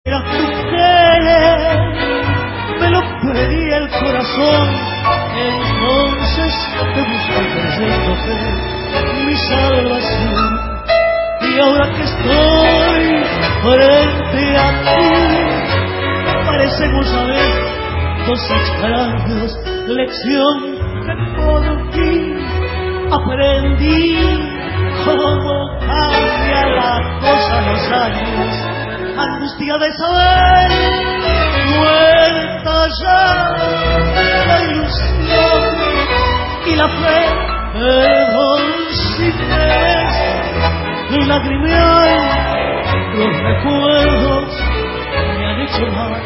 Era tu querer, me lo pedía el corazón. Entonces te busqué creyéndote mi salvación. Y ahora que estoy frente a ti, parecemos saber dos extraños, lección que por ti aprendí. Cómo cambia la cosa los años, angustia de saber, muerta ya la ilusión y la fe, perdón si ves, lagrimear los recuerdos me han hecho mal.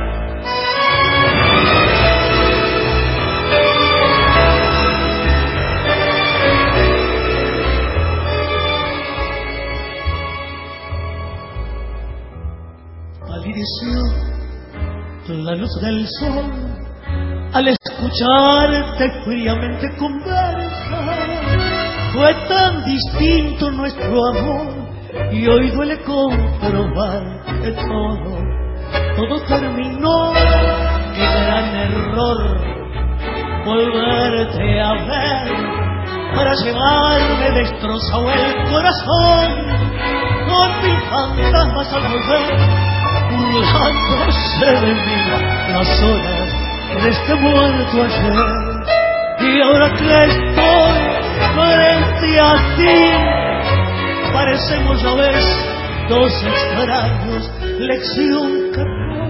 Palideció la luz del sol al escucharte fríamente conversar. Fue tan distinto nuestro amor y hoy duele comprobar que todo terminó. Qué gran error volverte a ver para llevarme destrozado el corazón con mil fantasmas al volver, burlándose de mí las horas de este muerto ayer. Y ahora que estoy frente a ti, parecemos ya ves dos extraños, lección que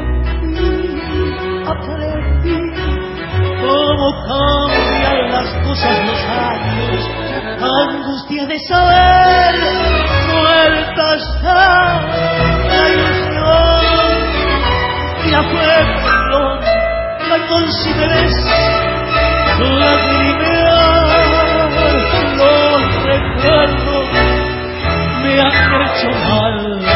aprendí. Cómo cambian las cosas los años, angustia de saber, muerta está la ilusión y la fe, perdón, la consideres, lagrimear los recuerdos me han hecho mal.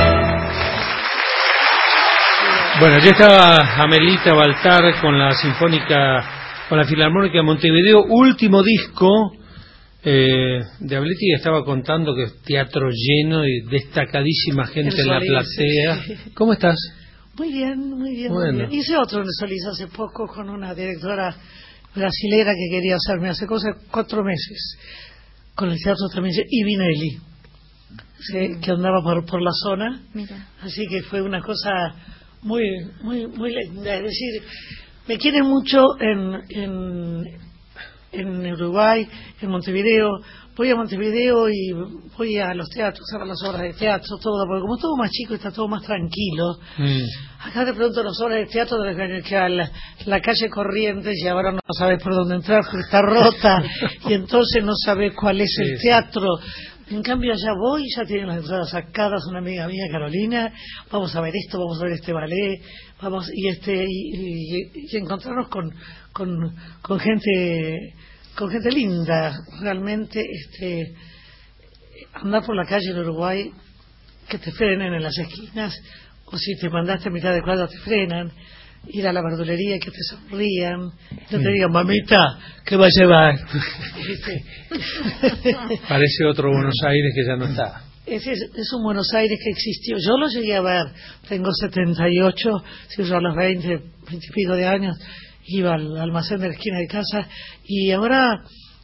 Bueno, ya estaba Amelita Baltar con la con la Filarmónica de Montevideo, último disco de Amelita, y estaba contando que es teatro lleno y destacadísima gente en la platea. Sí. ¿Cómo estás? Muy bien, muy bien, bueno. Muy bien. Hice otro en Solís hace poco con una directora brasilera que quería hacerme hace 4 meses con el teatro también Ibinelli, ¿sí? Que andaba por la zona. Mira. Así que fue una cosa muy linda. Es decir, me quieren mucho en Uruguay, en Montevideo. Voy a Montevideo y voy a los teatros, a ver las obras de teatro, todo, porque como es todo más chico y está todo más tranquilo. Acá de pronto las obras de teatro de que a la calle Corrientes, y ahora no sabes por dónde entrar porque está rota y entonces no sabes cuál es el teatro. En cambio allá voy, ya tienen las entradas sacadas, una amiga mía, Carolina, vamos a ver esto, vamos a ver este ballet, vamos y encontrarnos con gente linda, realmente. Andar por la calle en Uruguay, que te frenen en las esquinas, o si te mandaste a mitad de cuadra te frenan, ir a la verdulería y que te sonrían, no te digan, mamita, ¿qué va a llevar? Parece otro Buenos Aires que ya no está. Es un Buenos Aires que existió. Yo lo llegué a ver, tengo 78, si yo a los 20 y pico de años iba al almacén de la esquina de casa, y ahora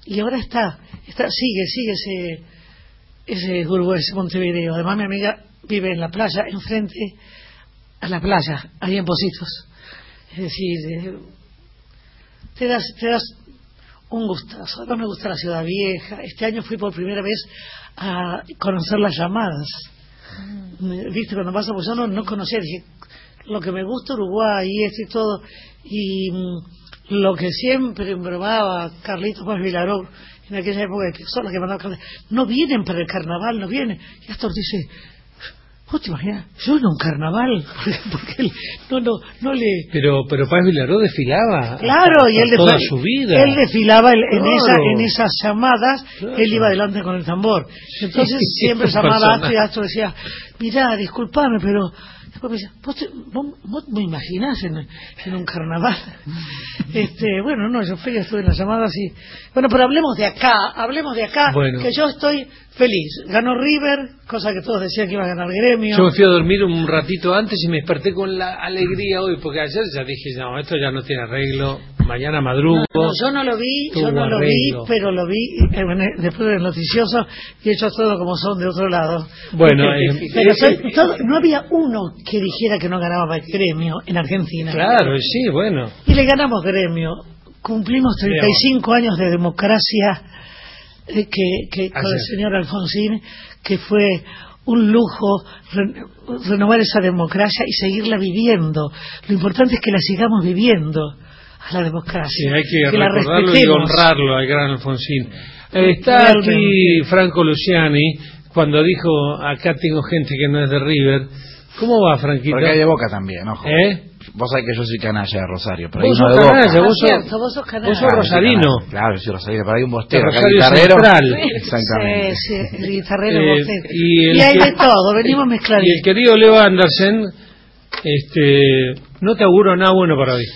sigue ese Uruguay, ese Montevideo. Además mi amiga vive en la playa, enfrente a la playa, ahí en Positos. Es decir, te das un gustazo. Además me gusta la Ciudad Vieja. Este año fui por primera vez a conocer las llamadas. Viste, cuando pasa, pues yo no conocía, dije, lo que me gusta Uruguay y esto y todo, y lo que siempre bromaba Carlitos Paz Vilaró en aquella época, que son los que mandaban, no vienen para el carnaval, no vienen. Y Astor dice, ¿vos te imaginas? Yo en un carnaval, porque él no le... Pero Paz Vilaró desfilaba. Claro, y él toda su vida. Él desfilaba Claro. en esas llamadas, claro. Él iba adelante con el tambor. Entonces siempre llamaba a Astor y Astor decía, mirá, disculpame, pero Después me dice, ¿vos me imaginás en un carnaval? Bueno, no, yo fui, estuve en las llamadas y... Bueno, pero hablemos de acá, bueno, que yo estoy feliz. Ganó River, cosa que todos decían que iba a ganar Gremio. Yo me fui a dormir un ratito antes y me desperté con la alegría hoy, porque ayer ya dije, no, esto ya no tiene arreglo, mañana madrugo. No, yo no lo vi, pero lo vi después del noticioso y he hecho todo como son de otro lado. Bueno, no había uno que dijera que no ganaba Gremio en Argentina. Claro, sí, bueno. Y le ganamos Gremio. Cumplimos 35 años de democracia con el señor Alfonsín, que fue un lujo renovar esa democracia y seguirla viviendo. Lo importante es que la sigamos viviendo a la democracia. Sí, hay que recordarlo y honrarlo al gran Alfonsín. Está aquí Franco Luciani, cuando dijo, acá tengo gente que no es de River. ¿Cómo va, Franquito? Porque hay de Boca también, ojo. Vos sabés que yo soy canalla de Rosario, pero vos hay uno sos de canalla, Boca. Vos sos canalla. Vos sos rosarino. Claro, yo soy rosarino, pero hay un bostero, acá Rosario guitarrero. Central. Exactamente. Sí, el guitarrero bostero. Y hay de todo, venimos mezclando. Y el querido Leo Andersen, no te auguro nada bueno para hoy.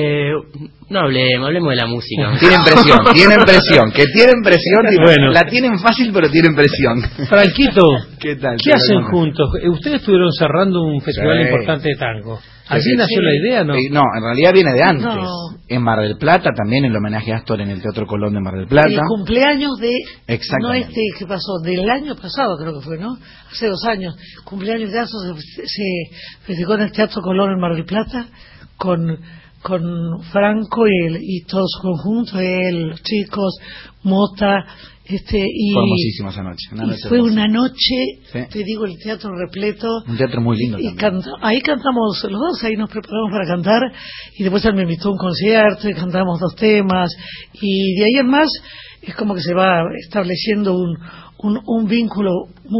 No hablemos de la música. Tienen presión, que tienen presión, bueno. La tienen fácil pero tienen presión. Franquito, ¿qué tal? ¿Qué hacen juntos? Ustedes estuvieron cerrando un festival importante de tango. ¿Así nació la idea, no? No, en realidad viene de antes. No. En Mar del Plata, también el homenaje a Astor en el Teatro Colón de Mar del Plata. El cumpleaños de... Exactamente. No ¿qué pasó? Del año pasado creo que fue, ¿no? Hace 2 años. Cumpleaños de Astor se festejó en el Teatro Colón en Mar del Plata con Franco y todo su conjunto, los chicos, Mota, Fue hermosísimo esa noche. Fue una noche, ¿sí? Te digo, el teatro repleto. Un teatro muy lindo también. Ahí cantamos los dos, ahí nos preparamos para cantar, y después él me invitó a un concierto y cantamos 2 temas, y de ahí en más es como que se va estableciendo un vínculo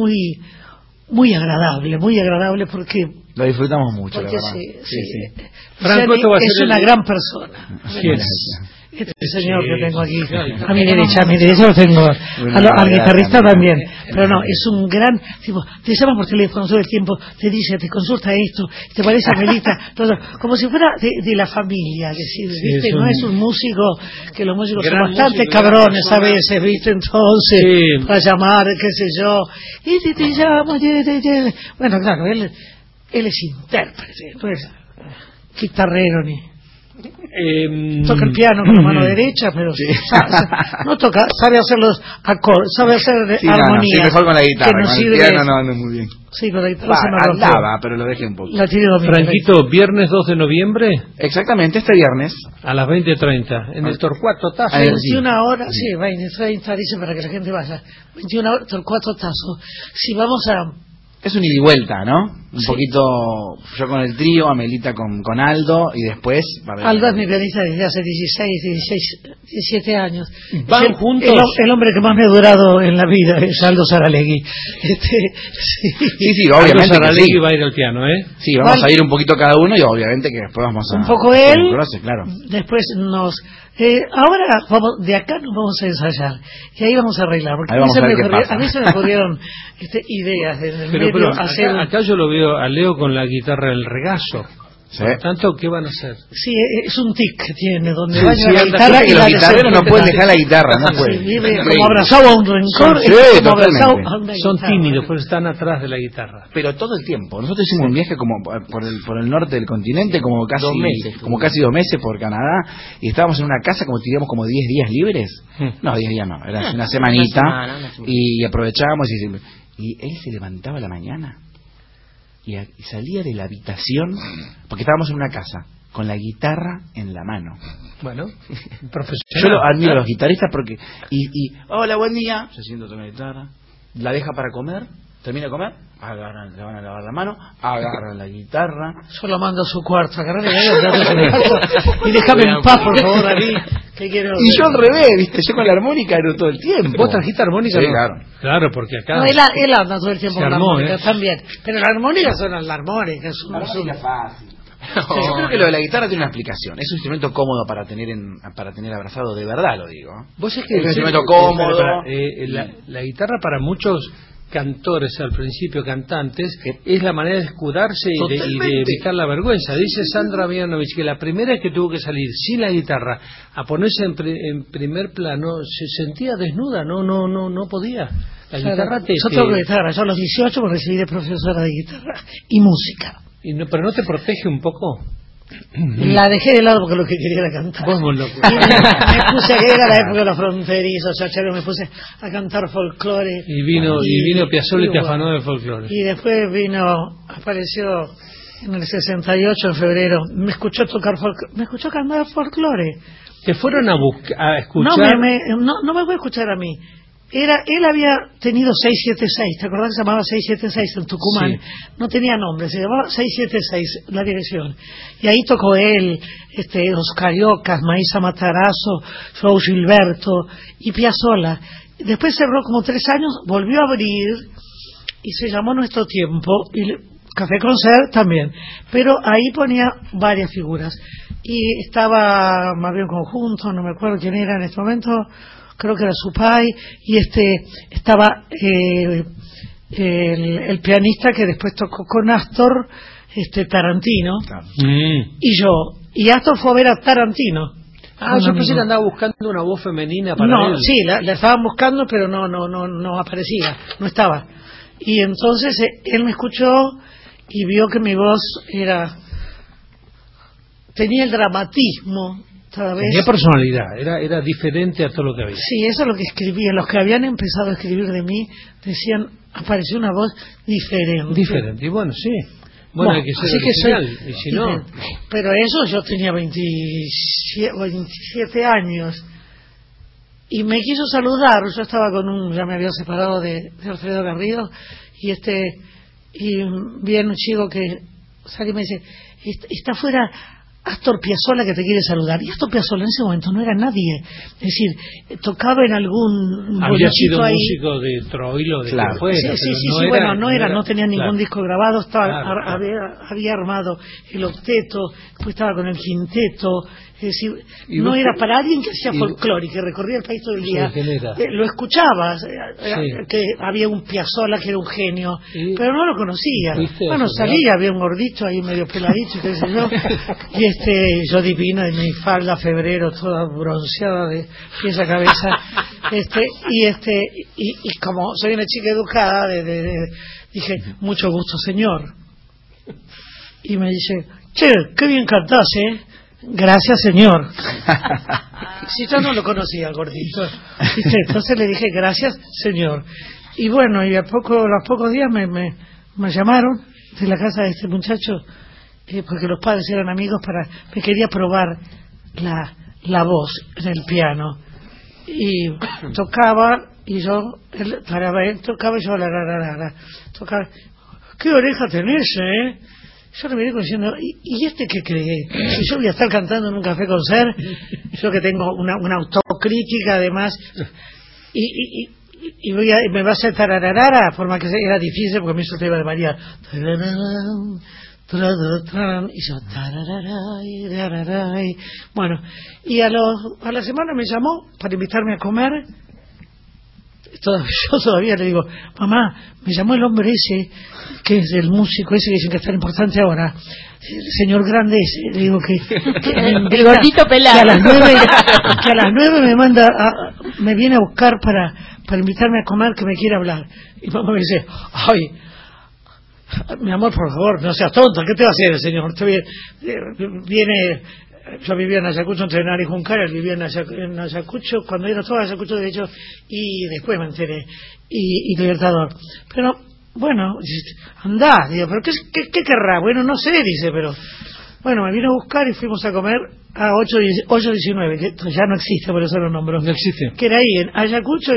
muy agradable porque lo disfrutamos mucho, porque la verdad. Sí. Franco, es una gran persona. ¿Quién es? Este señor que tengo aquí a mi derecha lo tengo al guitarrista también, pero no, es un gran tipo, te llama por teléfono todo el tiempo, te dice, te consulta esto, te parece Amelita, todo, como si fuera de la familia, ¿viste? No es un músico, que los músicos son bastante cabrones a veces, ¿viste? Entonces, para llamar, qué sé yo, y te llamo, bueno, claro, él es intérprete, no es guitarrero ni... toca el piano con la mano derecha, pero no toca, sabe hacer los acordes, sabe hacer armonías. Sí, mejor con la guitarra, con el piano no anda muy bien. Sí, con la guitarra se me rompió. Andaba, pero lo dejé un poco. Franquito, viernes 2 de noviembre. Exactamente, este viernes. A las 20:30, en el Torcuato Tazo. A 21 horas, sí, 20:30, dice para que la gente vaya. 21 horas, Torcuato Tazo. Si vamos a... Es un ida y vuelta, ¿no? Un poquito, yo con el trío, Amelita con Aldo, y después... Aldo es mi pianista desde hace 17 años. ¿Van juntos? El hombre que más me ha durado en la vida es Aldo Saralegui. Sí, obviamente. Aldo Saralegui va a ir al piano, ¿eh? Sí, vamos a ir un poquito cada uno y obviamente que después vamos a... Un poco él, claro. Después ahora de acá nos vamos a ensayar y ahí vamos a arreglar, porque a mí se me ocurrieron ideas pero acá yo lo veo a Leo con la guitarra del regazo. ¿Sí? Por tanto, ¿qué van a hacer? Sí, es un tic que tiene, donde va la guitarra y los guitarreros no pueden dejar la guitarra, no pueden. Vive como abrazado a un rencor, son tímidos, pero están atrás de la guitarra. Pero todo el tiempo. Nosotros hicimos un viaje como por el norte del continente, como casi 2 meses por Canadá, y estábamos en una casa como diríamos como 10 días libres. No, 10 días no, era una semanita, y aprovechábamos y él se levantaba a la mañana y salía de la habitación, porque estábamos en una casa con la guitarra en la mano. Bueno, profesional. Yo lo admiro a los guitarristas porque hola, buen día, se siente con la guitarra, la deja para comer, termina de comer, le van a lavar la mano, agarran la guitarra. Yo lo mando a su cuarto, agarrarle y déjame en paz, por favor, a mí. Y yo al revés, ¿viste? Yo con la armónica era todo el tiempo. ¿Vos trajiste armónica? Sí, no? Claro, porque acá... No, él anda todo el tiempo con la armónica también. Pero la armónica son las armónicas. La armónica es fácil. Sí, yo creo que lo de la guitarra tiene una explicación. Es un instrumento cómodo para tener abrazado, de verdad lo digo. Vos es que es un instrumento cómodo. La guitarra para muchos cantores al principio, cantantes, es la manera de escudarse y de evitar la vergüenza. Dice Sandra Mianovich que la primera vez que tuvo que salir sin la guitarra a ponerse en primer plano se sentía desnuda, no podía. La guitarra yo toco guitarra, yo a los 18 me recibí de profesora de guitarra y música. ¿Pero no te protege un poco? La dejé de lado porque lo que quería era cantar. Vos muy loco. Me puse, que era la época de los fronterizos, me puse a cantar folclore. Y vino Piazzolla y te afanó de folclore. Y después apareció en el 68, en febrero, me escuchó cantar folclore. ¿Te fueron a escuchar? No me voy a escuchar a mí. Él había tenido 676, ¿te acordás que se llamaba 676 en Tucumán? Sí. No tenía nombre, se llamaba 676 la dirección. Y ahí tocó él, Los Cariocas, Maísa Matarazzo, João Gilberto y Piazzolla. Después cerró como 3 años, volvió a abrir y se llamó Nuestro Tiempo, y Café Concert también. Pero ahí ponía varias figuras. Y estaba Mario Conjunto, no me acuerdo quién era en este momento, creo que era Supay, y estaba el pianista que después tocó con Astor, Tarantino, y yo. Y Astor fue a ver a Tarantino. Yo pensé que andaba buscando una voz femenina para él. Sí, la estaban buscando, pero no aparecía, no estaba. Y entonces él me escuchó y vio que mi voz tenía el dramatismo. Tenía personalidad, era diferente a todo lo que había. Sí, eso es lo que escribían. Los que habían empezado a escribir de mí decían, apareció una voz diferente. Y bueno, sí. Bueno, hay que ser original, y si no... Pero eso yo tenía 27 años. Y me quiso saludar, yo estaba ya me había separado de Alfredo Garrido, y viene un chico que sale y me dice, está afuera Astor Piazzolla que te quiere saludar. Y Astor Piazzolla en ese momento no era nadie, es decir, tocaba en algún había sido ahí. Músico de Troilo de fuera, no tenía ningún disco grabado, había armado el octeto, después estaba con el quinteto, es decir, no era para alguien que hacía folclore y que recorría el país todo el día. Lo escuchabas, que había un Piazzolla que era un genio, pero no lo conocía. Bueno, salía, había un gordito ahí medio peladito y qué sé yo, y yo divino en mi falda febrero toda bronceada de pies a cabeza, y como soy una chica educada, dije, mucho gusto señor, y me dice, che, qué bien cantás, gracias señor. Si yo no lo conocía al gordito, entonces le dije gracias señor, y bueno, y a los pocos días me llamaron de la casa de este muchacho, porque los padres eran amigos, me quería probar la voz en el piano, y tocaba, y yo tocaba, y yo tocaba. ¿Qué oreja tenés, Yo le miré diciendo, ¿y este qué cree? Si yo voy a estar cantando en un Café Concert, yo que tengo una autocrítica además, y me va a hacer tarararara, forma que era difícil porque a mí eso te iba de variar. Y yo tarararay. Bueno, y a la semana me llamó para invitarme a comer. Yo todavía le digo, mamá, me llamó el hombre ese, que es el músico ese que dicen que es tan importante ahora, el señor grande ese, le digo que el gordito pelado, que a las 9 me viene a buscar para invitarme a comer, que me quiere hablar. Y mamá me dice, ay, mi amor, por favor, no seas tonta, ¿qué te va a hacer el señor? Viene... Yo vivía en Ayacucho, entre Henar y Juncar, él vivía en Ayacucho, cuando era todo Ayacucho de hecho, y después me enteré, y Libertador. Pero, bueno, andá, digo, ¿pero qué querrá? Bueno, no sé, dice, pero... Bueno, me vino a buscar y fuimos a comer a 819, que ya no existe, por eso lo nombro. No existe. Que era ahí, en Ayacucho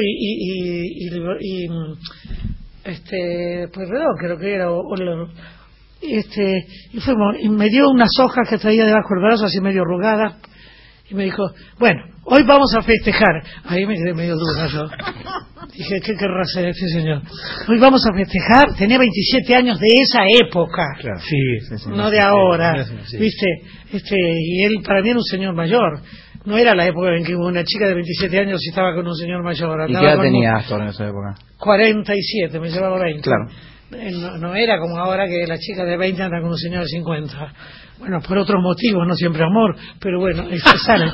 Pueyrredón, creo que era, y fuimos, y me dio unas hojas que traía debajo del brazo, así medio arrugadas, y me dijo, bueno, hoy vamos a festejar. Ahí me quedé medio dura yo. Dije, ¿qué querrá hacer este señor? Hoy vamos a festejar. Tenía 27 años de esa época. Claro. Sí, no de ahora. Sí. ¿Viste? Y él para mí era un señor mayor. no era la época en que una chica de 27 años estaba con un señor mayor. ¿Y qué edad tenía Astor en esa época? 47, me llevaba 20. Claro. No era como ahora que la chica de 20 anda con un señor de 50. Bueno, por otros motivos, no siempre amor, pero bueno, sale.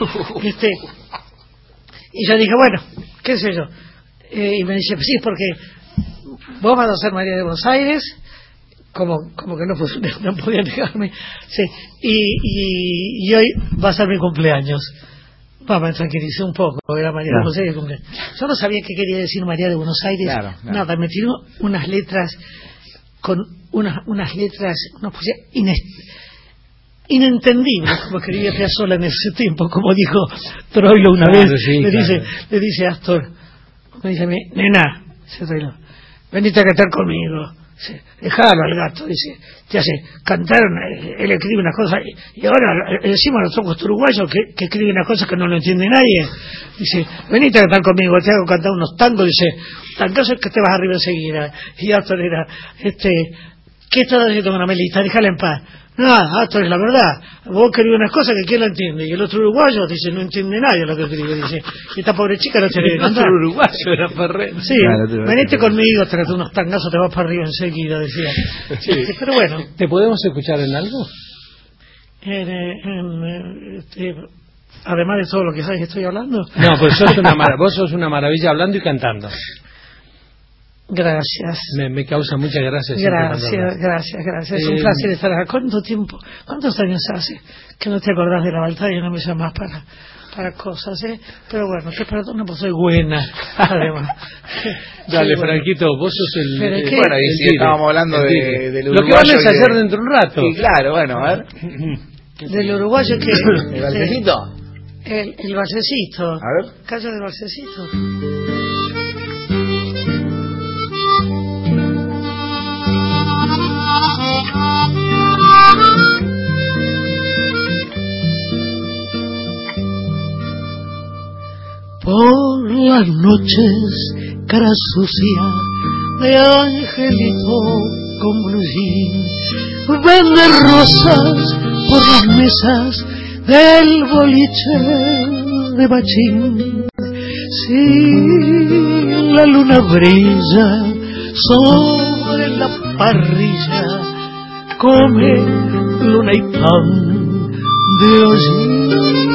Y yo dije, bueno, qué sé yo. Y me dice, sí, porque vos vas a ser María de Buenos Aires, como que no podía dejarme. Sí. Y hoy va a ser mi cumpleaños. Me tranquilicé un poco, era María de Buenos Aires el cumpleaños. Yo no sabía qué quería decir María de Buenos Aires, nada, me tiró unas letras con unas letras, inentendibles, como escribía Piazzolla en ese tiempo, como dijo Troilo una vez. Sí, le dice a Astor, me dice, nena, dice Troilo, venite a cantar conmigo. Dejalo al gato, dice, te hace cantar, él escribe unas cosas, y ahora encima los ojos uruguayos que escriben unas cosas que no lo entiende nadie. Dice, venite a cantar conmigo, te hago cantar unos tangos, dice, tangos es que te vas arriba enseguida. Y Astor era, ¿qué estás haciendo con Amelita? Déjala en paz. No, Astor es la verdad. Vos escribís unas cosas que quién la entiende. Y el otro uruguayo dice, no entiende nadie lo que escribe. Dice, y esta pobre chica no tiene que cantar. El otro uruguayo era Ferrer. Sí, venite conmigo, tráete unos tangazos, te vas para arriba enseguida, decía. Sí. Pero bueno. ¿Te podemos escuchar en algo? Además de todo lo que sabes que estoy hablando. No, pues vos sos una maravilla hablando y cantando. Gracias. Me causa mucha gracia. Gracias. Es un placer estar acá. ¿Cuántos años hace que no te acordás de la Baltar y no me llamás para cosas, Pero bueno, te perdono, pues soy buena, además. Dale, sí, Franquito, vos sos el... bueno, y si estábamos hablando del uruguayo... Lo que van a ensayar dentro de un rato. Sí, claro, bueno, a ver. Del uruguayo que... ¿El balsecito? El balsecito. A ver. Calla del balsecito. Por las noches, cara sucia de angelito con blue jean, vende rosas por las mesas del boliche de Machín. Si la luna brilla sobre la parrilla, come luna y pan de hollín.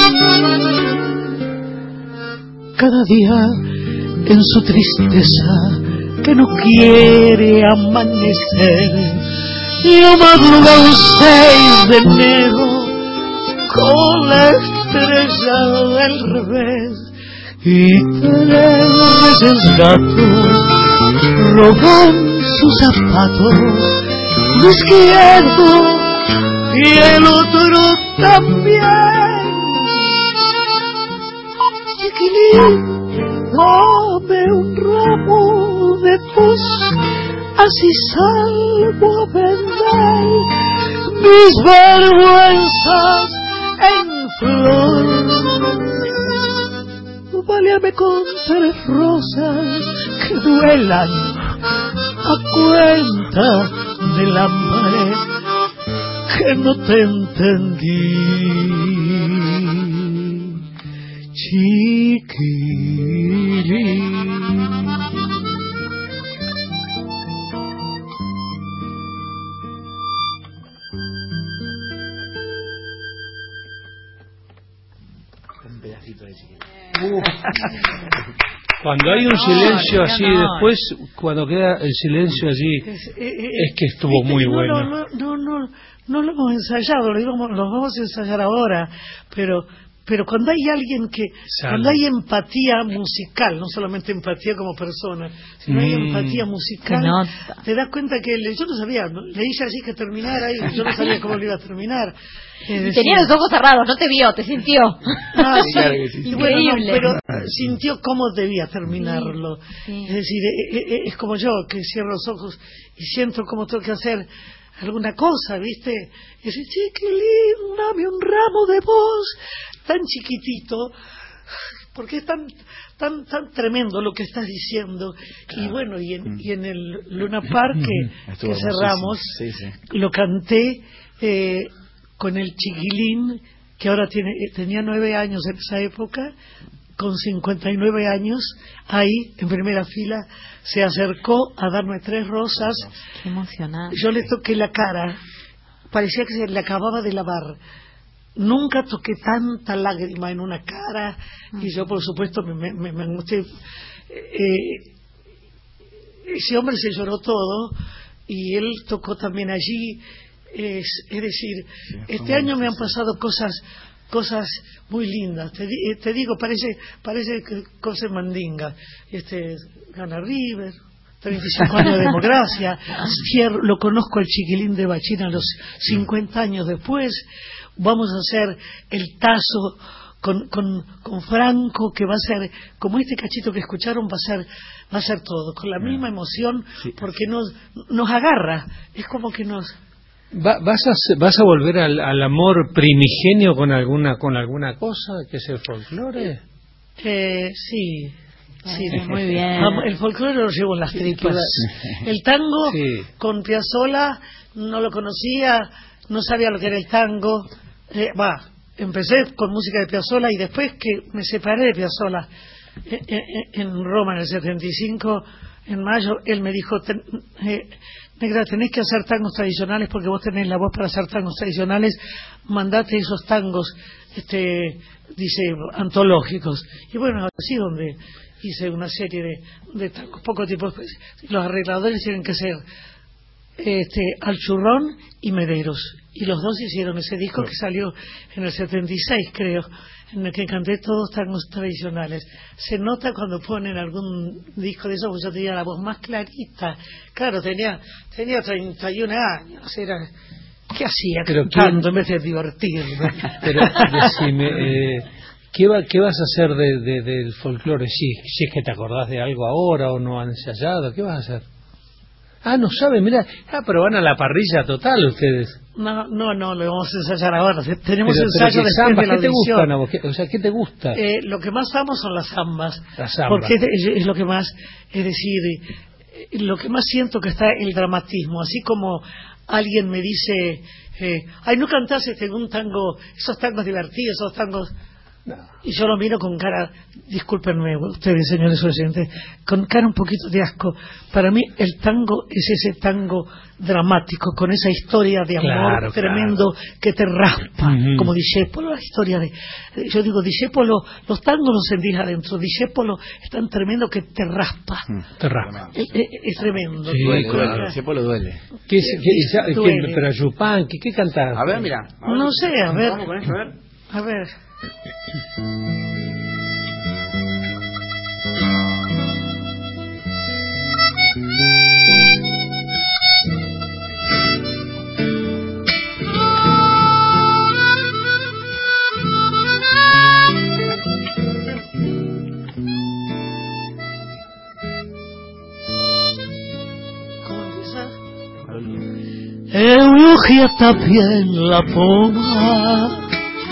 Cada día en su tristeza que no quiere amanecer, yo madruga un 6 de enero con la estrella del revés, y 3 veces gatos roban sus zapatos, uno izquierdo y el otro también. Chiquilín, dame un ramo de pus, así salgo a vender mis vergüenzas en flor. Váliame con 3 rosas que duelan a cuenta del hambre que no te entendí. Chiquilín. Un pedacito de Chiquilín. Cuando hay un silencio así, después, cuando queda el silencio allí, es que estuvo muy bueno. No lo hemos ensayado, lo vamos a ensayar ahora, pero cuando hay alguien cuando hay empatía musical, no solamente empatía como persona, sino hay empatía musical, te das cuenta que yo no sabía, leí así que terminara y yo no sabía cómo lo iba a terminar. Tenía los ojos cerrados, no te vio, te sintió. Sí, claro que sí. Increíble. Pero sintió cómo debía terminarlo. Sí. Es decir, es como yo, que cierro los ojos y siento cómo tengo que hacer alguna cosa, ¿viste? Y dice, Chiquilín, dame un ramo de voz, tan chiquitito, porque es tan tremendo lo que estás diciendo. Claro. Y bueno, y en el Luna Park que cerramos, lo canté con el Chiquilín que ahora tenía 9 años en esa época, con 59 años, ahí, en primera fila, se acercó a darme 3 rosas. Qué emocionante. Yo le toqué la cara, parecía que se le acababa de lavar. Nunca toqué tanta lágrima en una cara, y yo, por supuesto, me angustié. Ese hombre se lloró todo, y él tocó también allí. Es decir, este año me han pasado cosas muy lindas. Te digo, parece que cosa mandinga. Gana River, 35 años de democracia. Lo conozco al chiquilín de Bachín a los 50 años después. Vamos a hacer el tazo con Franco, que va a ser, como este cachito que escucharon, va a ser todo, con la misma emoción, porque nos agarra. Es como que nos... ¿Vas a volver al amor primigenio con alguna cosa que es el folclore? Sí, muy bien. El folclore lo llevo en las tripas. El tango, con Piazzolla, no lo conocía, no sabía lo que era el tango. Empecé con música de Piazzolla, y después que me separé de Piazzolla en Roma en el 75, en mayo, él me dijo: Negra, tenés que hacer tangos tradicionales porque vos tenés la voz para hacer tangos tradicionales, mandate esos tangos, dice, antológicos. Y bueno, así donde hice una serie de tangos, poco tiempo. Los arregladores tienen que ser Al Churrón y Mederos, y los dos hicieron ese disco que salió en el 76, creo, en el que canté todos tangos tradicionales. Se nota cuando ponen algún disco de esos, porque yo tenía la voz más clarita. Claro, tenía 31 años, ¿qué hacía cantando en vez de divertirme? Pero decime, ¿qué vas a hacer del folclore? Si es que te acordás de algo ahora o no han ensayado, ¿qué vas a hacer? No saben, mira, pero van a la parrilla total ustedes. No, lo vamos a ensayar ahora. Tenemos ensayo después de la ¿qué te gustan a vos? ¿Qué te gusta? Lo que más amo son las zambas. Las zambas. Porque es lo que más, es decir, lo que más siento que está el dramatismo. Así como alguien me dice, no cantás un tango, esos tangos divertidos, esos tangos... No. Y yo lo miro con cara, discúlpenme ustedes, señores oyentes, con cara un poquito de asco. Para mí el tango es ese tango dramático, con esa historia de amor tremendo que te raspa, como Discépolo, la historia de... Yo digo, Discépolo, los tangos los sentís adentro, Discépolo es tan tremendo que te raspa. Te raspa. Es tremendo. Sí, duele. Discépolo duele. Pero a Chupán, ¿qué cantás? A ver, mira. No sé, a ver. Vamos con esto, a ver. Eulogia también la poma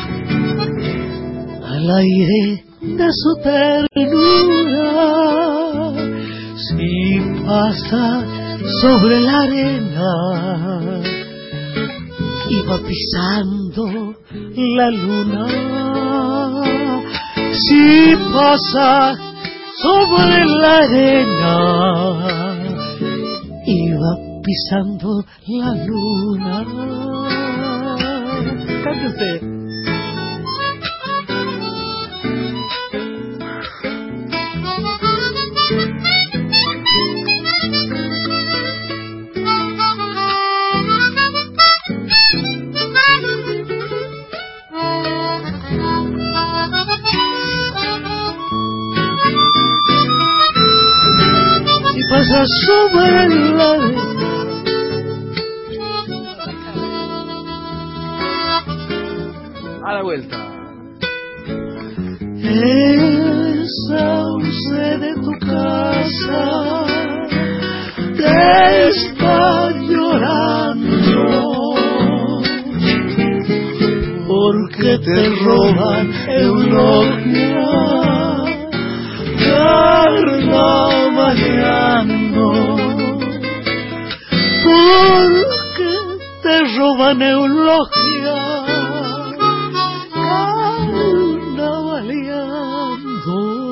al aire de su ternura, si pasa sobre la arena y va pisando la luna, si pasa sobre la arena y va pisando la luna. Cante usted. Si pasa sobre la arena a la vuelta. El sauce de tu casa te está llorando porque te roban eulogia, carnavaleando, porque te roban eulogia, anda baleando.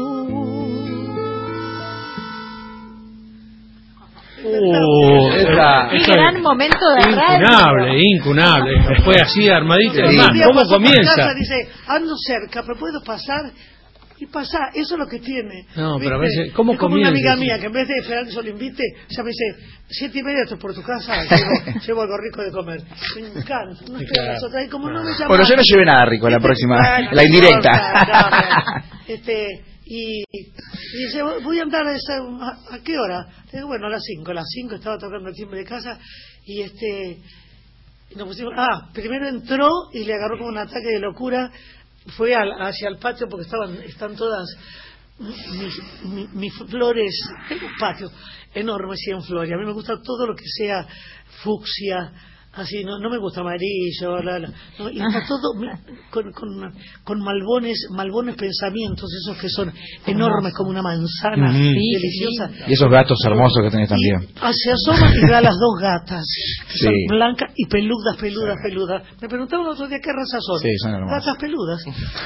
Un gran momento de radio. Incunable. Fue así armadita. Además, ¿cómo comienza? Casa, dice, ando cerca, pero puedo pasar. Y pasa, eso es lo que tiene. No, ¿viste? pero a veces, ¿cómo es como comienza? una amiga mía que en vez de esperar que yo lo invite, ya me dice, 7:30 estoy por tu casa, llevo algo rico de comer. Me encanta, no estoy a las otras, y como no me llaman. Bueno, yo no llevé nada rico la próxima, la indirecta. Y dice, voy a andar ¿a qué hora? Le digo, bueno, a las 5. A las 5 estaba tocando el timbre de casa y nos pusimos, primero entró y le agarró como un ataque de locura. Fue hacia el patio porque están todas mis flores. Tengo un patio enorme, 100 flores. A mí me gusta todo lo que sea fucsia, así, no me gusta amarillo, no, y está todo con malbones pensamientos, esos que son enormes como una manzana, deliciosa. Y esos gatos hermosos que tenés también. Se asoma y ve a las 2 gatas, que Sí. son blancas y peludas. Me preguntaron el otro día qué raza son. Sí, son hermosas. Gatas peludas.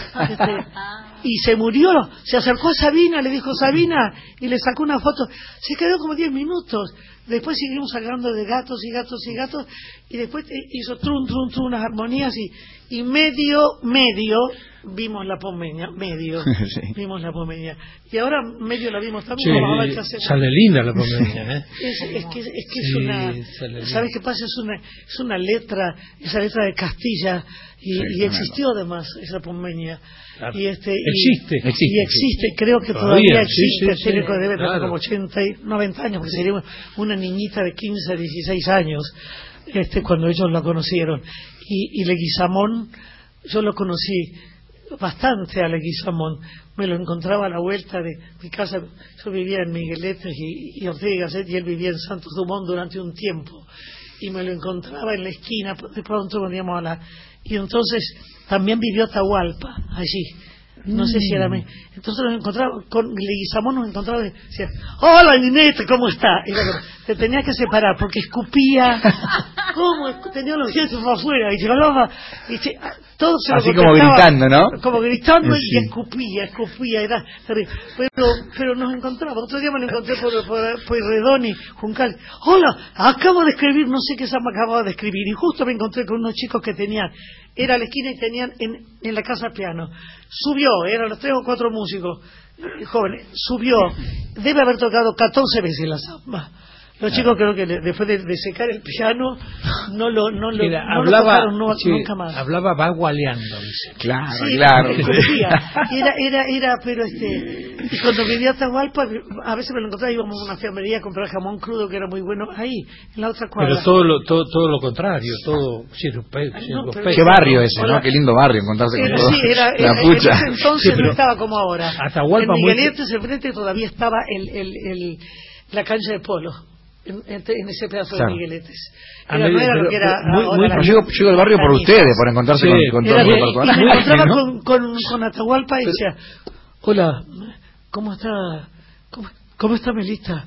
Y se murió, se acercó a Sabina, le dijo Sabina, y le sacó una foto. Se quedó como 10 minutos. Después seguimos hablando de gatos y gatos y gatos, y después hizo trun, unas armonías, y medio vimos la pomeña, Sí. vimos la pomeña. Y ahora medio la vimos también. Sí, Vamos a ver qué hacemos. sale linda la pomeña, ¿eh? Es que Sí, es una, ¿sabes qué pasa? Es una letra, esa letra de Castilla, y existió además esa pomeña. Claro. Y existe. Y existe, creo que todavía existe. Sí, Técnico debe tener claro. como 80 y 90 años, porque sería una niñita de 15 a 16 años cuando ellos la conocieron. Y Leguizamón, yo lo conocí bastante a Leguizamón. Me lo encontraba a la vuelta de mi casa. Yo vivía en Migueletes y Ortega y Gasset, y él vivía en Santos Dumont durante un tiempo. Y me lo encontraba en la esquina, de pronto veníamos y entonces también vivió Atahualpa allí. No sé si era entonces nos encontraba con Leguizamón, nos encontraba y decía, hola Ninete, ¿cómo está? Y bueno, te tenías que separar porque escupía, ¿cómo? Tenía los dientes para afuera y hablaba todo se así lo como gritando, ¿no? como gritando, Sí. y escupía, era terrible. Pero nos encontraba. Otro día me lo encontré por Redón y Juncal. Hola, acabo de escribir, no sé qué se me acababa de escribir, y justo me encontré con unos chicos que tenían, era a la esquina y tenían en la casa piano. Subió, eran los 3 o 4 músicos jóvenes, subió, debe haber tocado 14 veces la samba. Los chicos creo que después de secar el piano no lo tocaron nunca más. Hablaba vagualeando, dice. Claro, Sí, claro. Era, pero y cuando vivía Atahualpa, a veces me lo encontraba, íbamos a una fiambrería a comprar jamón crudo que era muy bueno ahí, en la otra cuadra. Pero todo lo contrario, todo Qué barrio ese, ¿no? Qué lindo barrio encontrarse con todo. Sí, la pucha. En ese entonces no estaba como ahora. Atahualpa en Migueletes, enfrente todavía estaba la cancha de polo. En ese pedazo de Migueletes. No era lo que era ahora. Llego al barrio por ustedes, por encontrarse con todo el repertorio. Y me encontraba con Atahualpa y decía, hola, ¿cómo está Melita?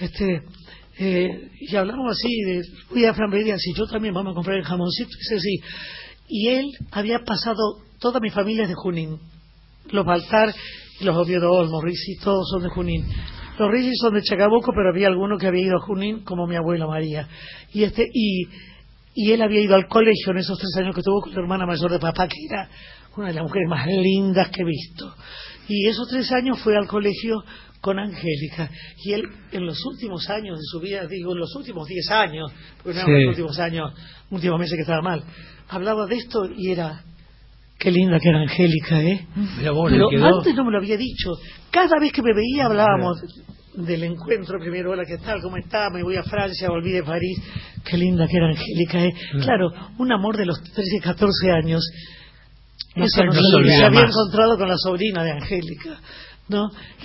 Y hablamos así, voy a Fran Bedia, si yo también vamos a comprar el jamoncito, dice sí. Y él había pasado, toda mi familia es de Junín, los Baltar, los Oviedo Olmos, Risi, todos son de Junín. Los Risi son de Chacabuco, pero había alguno que había ido a Junín, como mi abuela María. Y él había ido al colegio en esos 3 años que tuvo con la hermana mayor de papá, que era una de las mujeres más lindas que he visto. Y esos 3 años fue al colegio con Angélica. Y él, en los últimos años de su vida, digo, en los últimos 10 años, porque no eran los últimos años, últimos meses que estaba mal, hablaba de esto y era... Qué linda que era Angélica, ¿eh? Pero antes no me lo había dicho. Cada vez que me veía hablábamos del encuentro primero. Hola, ¿qué tal? ¿Cómo está? Me voy a Francia, volví de París. Qué linda que era Angélica, ¿eh? Claro, un amor de los 13, 14 años. Eso no se había encontrado con la sobrina de Angélica, ¿no?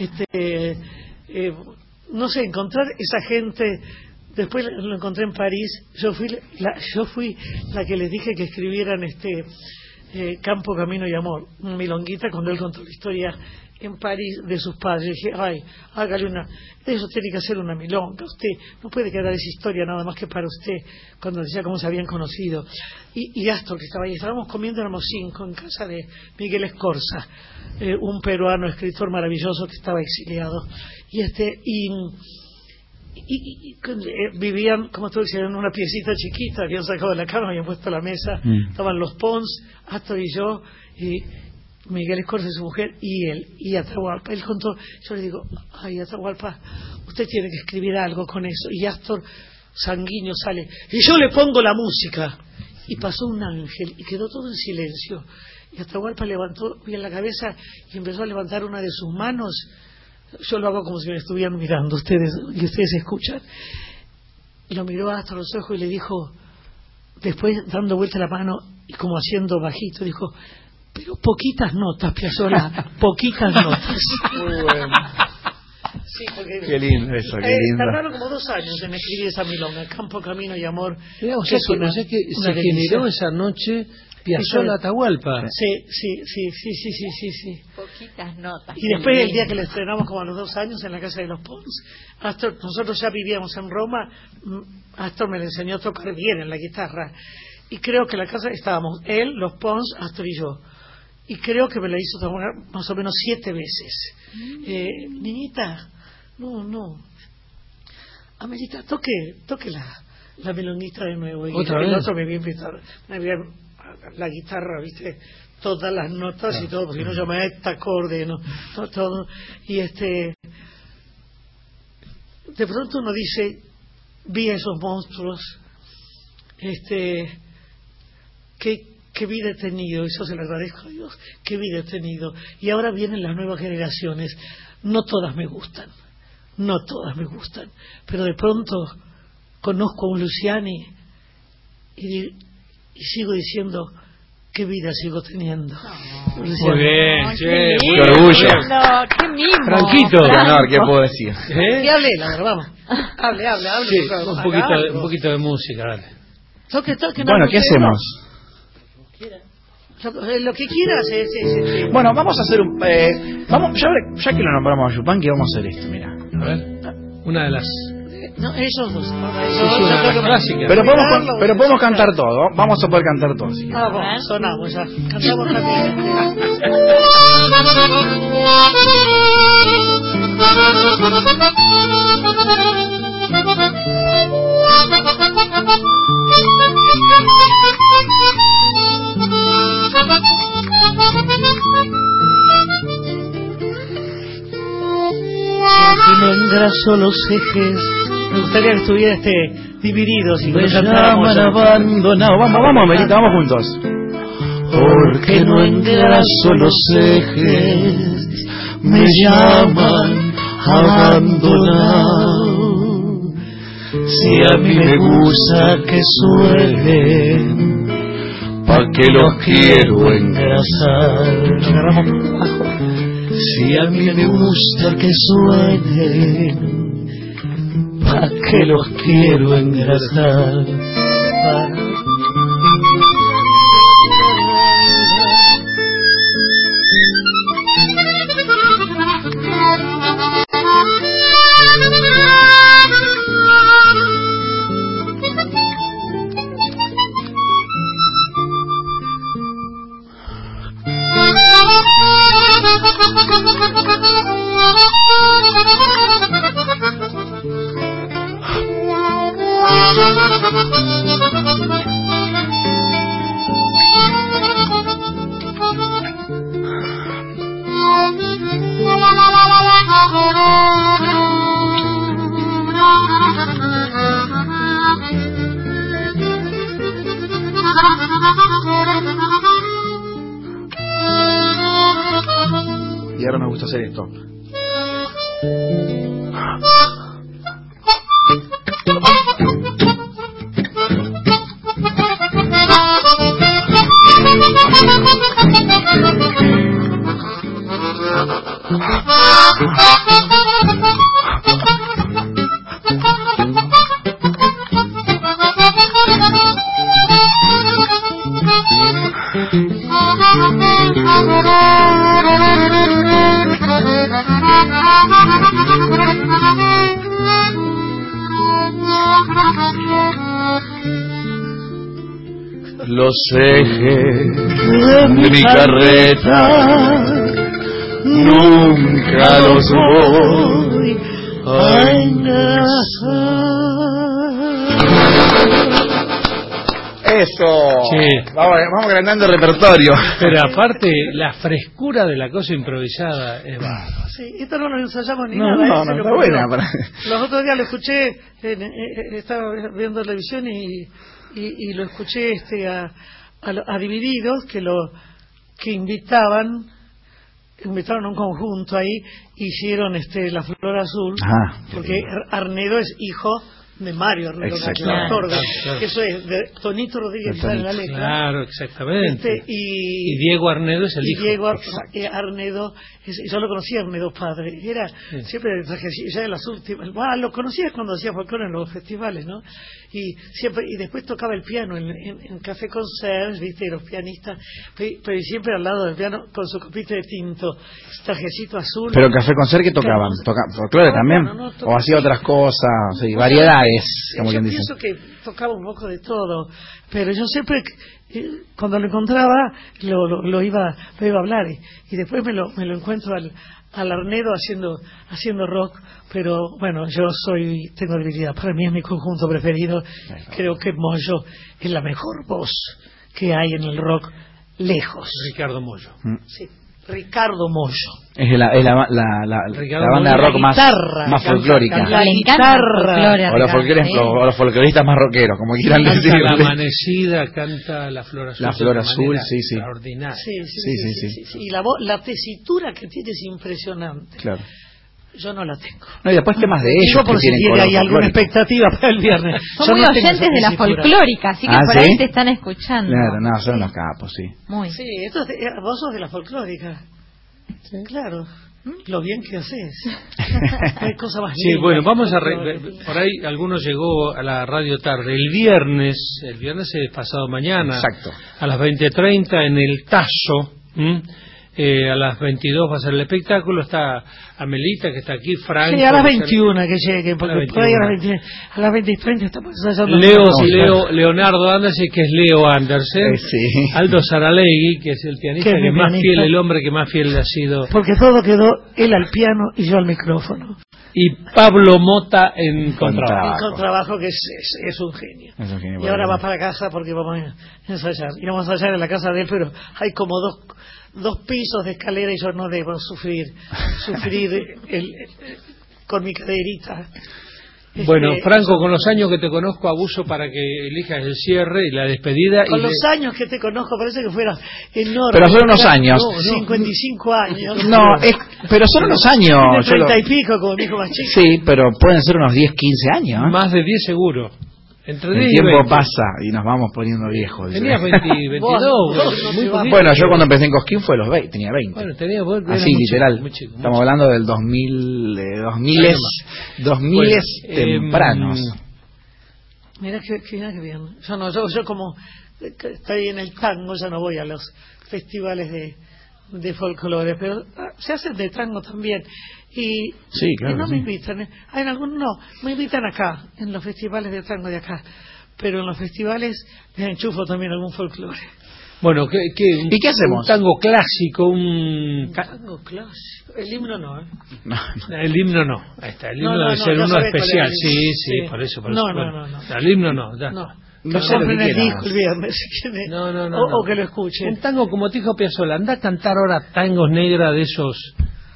No sé, encontrar esa gente. Después lo encontré en París. Yo fui la que les dije que escribieran Campo, Camino y Amor, una milonguita, cuando él contó la historia en París de sus padres. Dije, ay, hágale eso tiene que hacer una milonga. Usted no puede quedar esa historia nada más que para usted, cuando decía cómo se habían conocido. Y Astor, que estaba ahí, estábamos comiendo, éramos 5 en casa de Miguel Escorza, un peruano escritor maravilloso que estaba exiliado. Y vivían, como tú decías, en una piecita chiquita, habían sacado de la cama, habían puesto la mesa, estaban los Pons, Astor y yo, y Miguel Escorza y su mujer, y él, y Atahualpa. Él contó, yo le digo, ay, Atahualpa, usted tiene que escribir algo con eso. Y Astor, sanguíneo, sale, y yo le pongo la música. Y pasó un ángel, y quedó todo en silencio. Y Atahualpa levantó bien la cabeza y empezó a levantar una de sus manos. Yo lo hago como si me estuvieran mirando ustedes, y ustedes escuchan. Lo miró hasta los ojos y le dijo, después dando vuelta la mano y como haciendo bajito, dijo, pero poquitas notas, Piazzolla, poquitas notas. Muy bueno. Sí, porque qué lindo eso, qué lindo. Tardaron como 2 años en escribir esa milonga, Campo, Camino y Amor. O sea que se generó esa noche Piazzolla Atahualpa. Sí. Poquitas notas. Y después el día que le estrenamos, como a los 2 años, en la casa de los Pons, Astor, nosotros ya vivíamos en Roma, Astor me le enseñó a tocar bien en la guitarra. Y creo que en la casa estábamos él, los Pons, Astor y yo. Y creo que me la hizo tocar más o menos 7 veces. Niñita, no. Amelita, toque la melonguita de nuevo. Y el otro me había invitado, la guitarra, ¿viste? Todas las notas y todo, porque no llamaba este acorde, no, todo. Y de pronto uno dice, vi a esos monstruos, qué vida he tenido, eso se lo agradezco a Dios, qué vida he tenido. Y ahora vienen las nuevas generaciones, no todas me gustan, pero de pronto conozco a un Luciani y sigo diciendo, qué vida sigo teniendo. Muy bien, qué orgullo. Qué mimo. Franquito. Qué honor, ¿qué puedo decir? Y hable, la verdad, vamos. Hable. Sí, un poquito de música, dale. Toque, bueno, ¿qué hacemos? Lo que quieras. Bueno, vamos a hacer ya que lo nombramos a Yupanqui, vamos a hacer esto, mira. A ver, una de las... No, ellos dos. Pero podemos cantar todo, vamos a poder cantar todo. ¿Sí? Bueno, sonamos ya. Cantamos también. Si no engraso los ejes, me gustaría que estuviera dividido, si me llaman abandonado. Vamos, Melita, vamos juntos. Porque no engraso los ejes, me llaman abandonado. Si a mí me gusta que suenen, pa' que los quiero engrasar. Si a mí me gusta que suenen, pa' que los quiero engrasar. Y ahora me gusta hacer esto. Los ejes de mi carreta nunca los voy a engrasar. Eso. Sí. Vamos agrandando el repertorio. Pero aparte, la frescura de la cosa improvisada es bárbara. Sí, esto no lo ensayamos ni No, nada. no, está buena. Los otros días lo escuché, estaba viendo televisión y lo escuché a Divididos, que invitaron a un conjunto ahí, hicieron La Flor Azul, porque Arnedo es hijo de Mario Arnedo, el autor de eso es de Tonito Rodríguez en la letra. Claro, exactamente. Y Diego Arnedo es el hijo. Diego Arnedo, yo lo conocía, Arnedo padre, era siempre de trajecillo, ya de las últimas, lo conocía cuando hacía folclore en los festivales, ¿no? Y después tocaba el piano en Café Concert, viste, y los pianistas, pero siempre al lado del piano con su copita de tinto, trajecito azul. Pero Café Concert, ¿qué tocaban? ¿Folclore también? No, ¿O hacía otras cosas? Sí, variedades, como yo quien dice. pienso que tocaba un poco de todo, pero yo siempre cuando lo encontraba lo iba a hablar y después me lo encuentro al Arnedo haciendo rock, pero bueno, yo tengo debilidad, para mí es mi conjunto preferido. Creo que Mollo es la mejor voz que hay en el rock, lejos. Ricardo Mollo. Sí, Ricardo Mollo. Es la banda de rock más folclórica. La guitarra. O los folcloristas más rockeros, como quieran decir. La amanecida, canta La Flor Azul. La Flor Azul, sí. Extraordinaria. Sí. Y la tesitura que tiene es impresionante. Claro. Yo no la tengo. No, y después temas de ellos. Digo por si hay alguna expectativa para el viernes. Son muy oyentes de la folclórica, así que por ahí te están escuchando. Claro, no, son los capos, sí. Muy. Sí, vos sos de la folclórica. Sí. Claro. Lo bien que haces. Hay cosas más lindas. Sí, bueno, vamos a... por ahí alguno llegó a la radio tarde. El viernes es pasado mañana. Exacto. A las 20:30 en el Tazo. A las 22 va a ser el espectáculo. Está Amelita, que está aquí, Franco. Sí, a las 21 que llegue, porque por ahí a las 20:30 estamos ensayando. Leonardo Andersen, que es Leo Andersen. Sí. Aldo Saralegui, que es el pianista que más fiel, el hombre que más fiel ha sido. Porque todo quedó él al piano y yo al micrófono. Y Pablo Mota en contrabajo. En contrabajo, que es un genio. Y ahora va para casa porque vamos a ensayar. Y vamos a ensayar en la casa de él, pero hay como dos pisos de escalera y yo no debo sufrir con mi caderita. Bueno, Franco, con los años que te conozco, abuso para que elijas el cierre y la despedida. Con los años que te conozco, parece que fuera enorme. Pero son unos años. 55 años. No, pero son unos años. 30 y pico, como mi hijo más chico. Sí, pero pueden ser unos 10, 15 años. Más de 10 seguro. Entre el tiempo pasa y nos vamos poniendo viejos. Tenías 22. Bueno, yo cuando empecé en Cosquín fue los 20, tenía 20. Bueno, tenía así, literal. Muy chico. Estamos hablando del 2000 tempranos. Mira que bien. Yo como estoy en el tango, ya no voy a los festivales de folclore, pero se hacen de tango también. Y no me invitan. Hay algunos me invitan acá, en los festivales de tango de acá, pero en los festivales me enchufo también algún folclore. Bueno, ¿y qué hacemos? Un tango clásico, tango clásico. El himno no, No, el himno no. Ahí está, el himno debe ser uno especial. Sí, por eso. No. El himno no. No sé lo que el disco el viernes, si quiere. No. O que lo escuchen. Un tango como te dijo Piazzolla, anda a cantar ahora tangos negras de esos.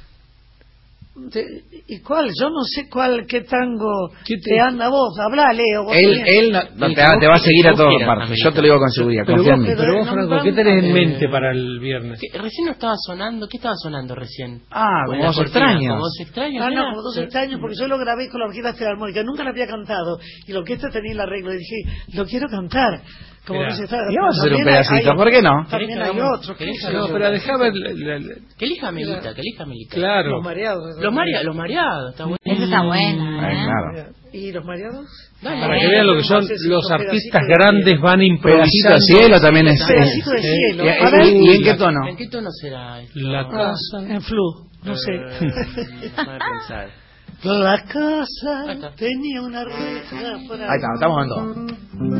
¿Y cuál? Yo no sé qué tango te anda vos. Hablá, Leo. Él te va a seguir a todas partes. Yo te lo digo con seguridad. Confía en mí. Pero vos, Franco, ¿qué tenés en mente para el viernes? Recién no estaba sonando. ¿Qué estaba sonando recién? Como Dos Extraños. Como Dos Extraños. Como Dos Extraños, porque yo lo grabé con la Orquesta Filarmónica. Nunca la había cantado. Y la orquesta tenía el arreglo. Y dije, lo quiero cantar. Como dice, y vamos a hacer un pedacito, ¿por qué no? También hay otro. No, pero dejá ver. Que elija Melita, Claro. Los mareados. Los mareados, está bueno. Eso está bueno. Claro. ¿Y los mareados? Para que vean lo que son los artistas grandes, van improvisando. Pedacito de cielo también es. Pedacito de cielo. ¿Y en qué tono? ¿En qué tono será esto? La casa. En flu, no sé. Déjame pensar. La casa tenía una reja. Ahí está, estamos dando.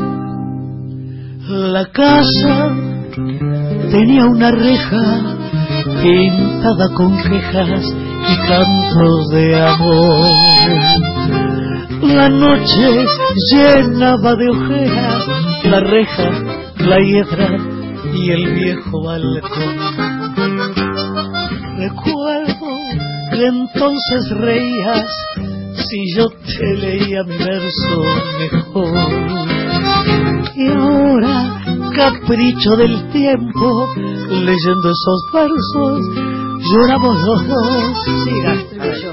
La casa tenía una reja pintada con quejas y cantos de amor. La noche llenaba de ojeras la reja, la hiedra y el viejo balcón. Recuerdo que entonces reías si yo te leía mi verso mejor. Y ahora, capricho del tiempo, leyendo esos versos, lloramos los dos. Siga, yo.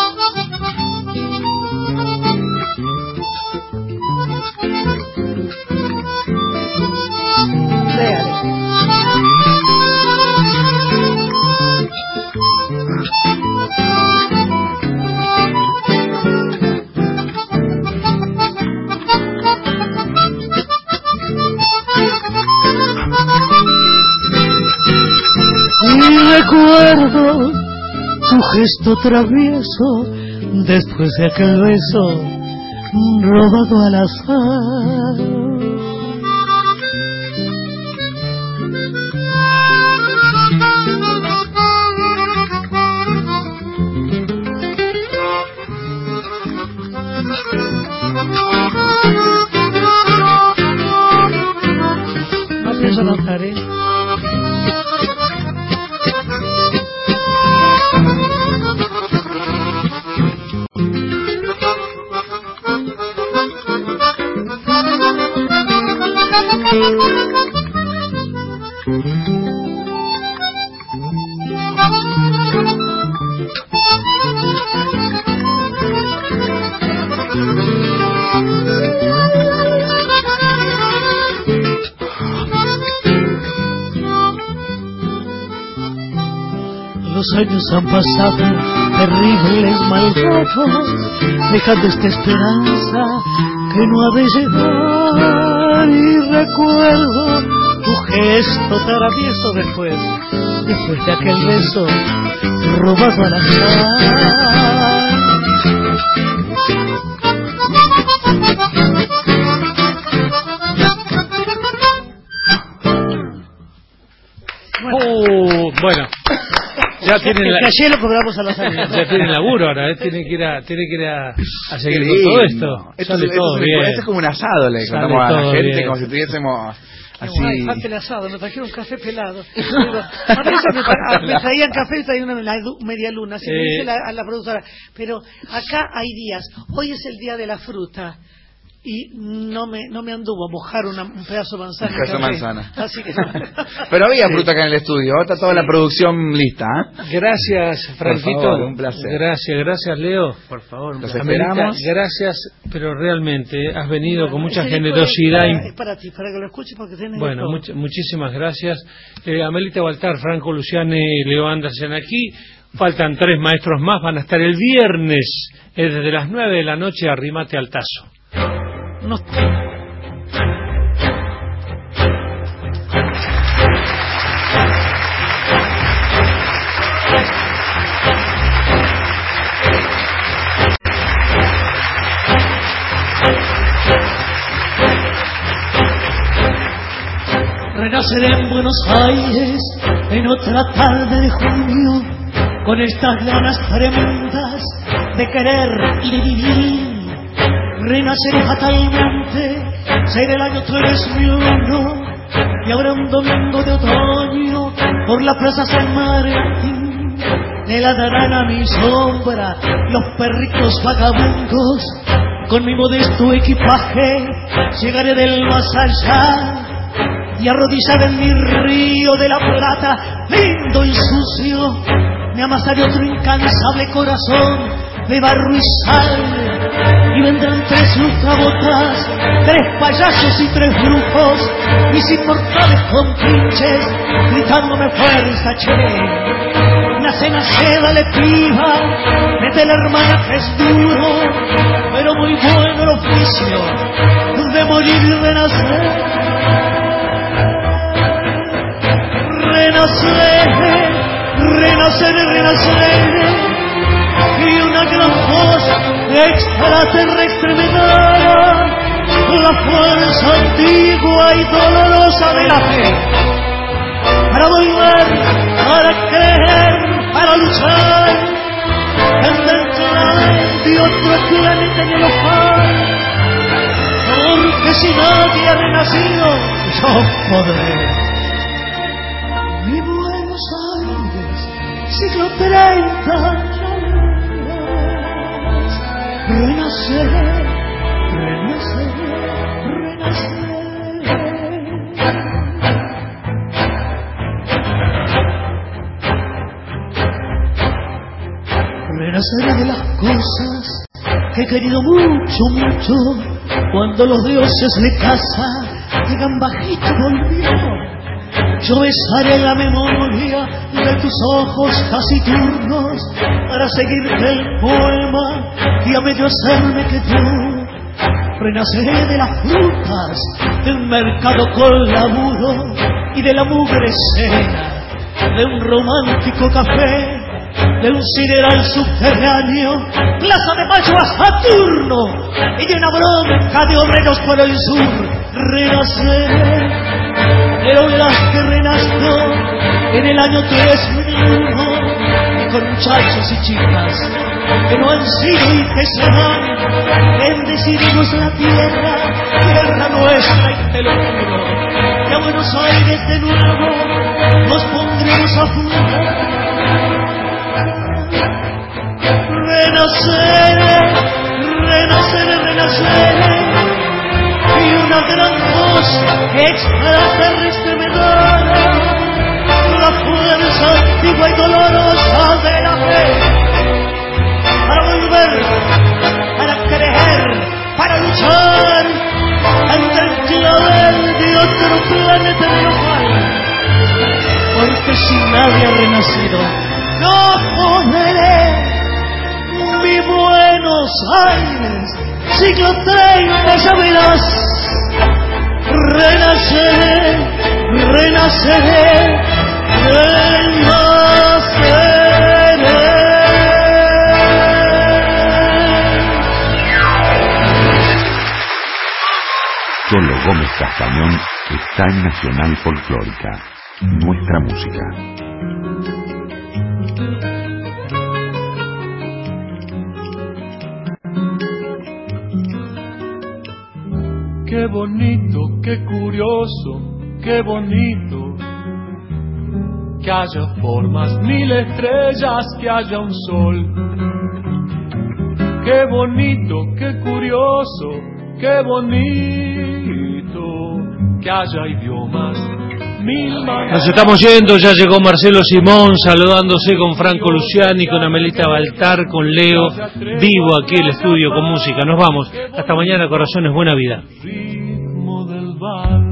Y recuerdo tu gesto travieso después de aquel beso robado al azar. No pienso notar, Los años han pasado, terribles malvados, dejando esta esperanza que no ha de llegar. Y recuerdo tu gesto travieso después de aquel beso robado al azar. Bueno. Ya tienen el caché lo cobramos a la salida. Ya tienen laburo ahora, tienen que ir a seguir con todo esto. Sale todo bien. Esto es como un asado, le contamos a la gente, bien. Como si tuviésemos así. Ay, falta el asado, me trajeron un café pelado. A veces me traían café y traían una media luna, así me dice a la productora. Pero acá hay días, hoy es el día de la fruta. Y no me anduvo a mojar un pedazo de manzana. Un pedazo de manzana. Así que pero había fruta acá en el estudio, está toda la producción lista. Gracias, Franquito. Por favor, un placer. Gracias, Leo. Por favor, los esperamos. Gracias, pero realmente has venido con mucha generosidad. Es para ti, para que lo escuches porque tienes. Bueno, muchísimas gracias. Amelita Baltar, Franco Luciani, Leo Andersen aquí. Faltan 3 maestros más, van a estar el viernes desde las 9 de la noche. Arrímate al tazo. No. Renaceré en Buenos Aires en otra tarde de junio, con estas ganas tremendas de querer y de vivir. Renaceré fatalmente, será el año 3001, y habrá un domingo de otoño por la plaza San Martín. Le ladrarán a mi sombra los perritos vagabundos, con mi modesto equipaje llegaré del más allá, y arrodillada en mi río de la Plata, lindo y sucio, me amasaré otro incansable corazón de barro y sal, y vendrán 3 lustrabotas, 3 payasos y 3 brujos, mis inmortales compinches, gritándome fuerza, che. cena le piba, mete la hermana que es duro, pero muy bueno el oficio de morir y renacer. Renacer, y una gran voz extraterrestre me da la fuerza antigua y dolorosa de la fe, para volver, para creer, para luchar en el de otro planeta en el ojal, porque si nadie ha renacido, yo podré. Mi Buenos Aires, siglo 30, renaceré. Renaceré de las cosas que he querido mucho, cuando los dioses de casa llegan bajitos volviendo. Yo besaré la memoria de tus ojos taciturnos para seguirte el poema y a medio hacerme que tú. Renaceré de las frutas de un mercado con laburo y de la mugre cena de un romántico café, de un sideral subterráneo, Plaza de Mayo a Saturno y de una bronca de obreros por el sur. Renaceré de olas que renazco en el año 3001 y con muchachos y chicas que no han sido y que serán. Bendeciremos la tierra nuestra, y te lo juro, que a Buenos Aires de nuevo nos pondremos a fundar. Renaceré, y una gran voz extraterrestre me dará la fuerza antigua y dolorosa de la fe, para volver, para creer, para luchar ante el clavel de otro planeta de nopal, porque si nadie ha renacido, no podré. Mi Buenos Aires, siglo 30, ya verás. Renaceré. Cholo Gómez Castañón está en Nacional Folclórica, nuestra música. Qué bonito, qué curioso, qué bonito, que haya formas, 1000 estrellas, que haya un sol. Qué bonito, qué curioso, qué bonito, que haya idiomas, 1000 maneras. Nos estamos yendo, ya llegó Marcelo Simón saludándose con Franco Luciani, con Amelita Baltar, con Leo, vivo aquí el estudio con música. Nos vamos, hasta mañana, corazones, buena vida. Ritmo del bar.